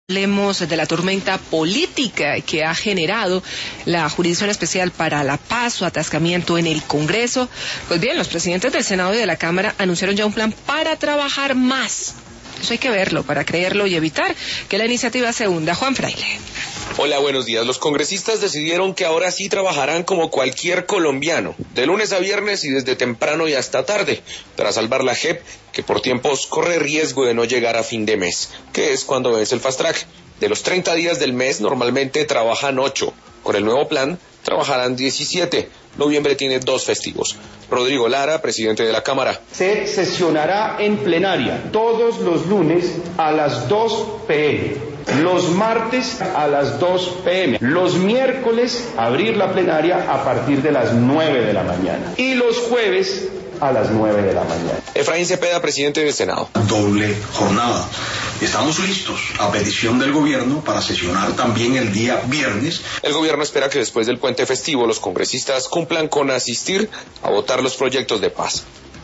Hablemos de la tormenta política que ha generado la Jurisdicción Especial para la Paz, su atascamiento en el Congreso. Pues bien, los presidentes del Senado y de la Cámara anunciaron ya un plan para trabajar más. Eso hay que verlo para creerlo y evitar que la iniciativa se hunda. Juan Fraile. Hola, buenos días. Los congresistas decidieron que ahora sí trabajarán como cualquier colombiano, de lunes a viernes y desde temprano y hasta tarde, para salvar la JEP, que por tiempos corre riesgo de no llegar a fin de mes, que es cuando vence el fast track. De los 30 días del mes, normalmente trabajan 8. Con el nuevo plan, trabajarán 17. Noviembre tiene 2 festivos. Rodrigo Lara, presidente de la Cámara. Se sesionará en plenaria todos los lunes a las 2 p.m., los martes a las 2 p.m., los miércoles abrir la plenaria a partir de las 9 de la mañana y los jueves a las 9 de la mañana. Efraín Cepeda, presidente del Senado. Doble jornada. Estamos listos a petición del gobierno para sesionar también el día viernes. El gobierno espera que después del puente festivo los congresistas cumplan con asistir a votar los proyectos de paz.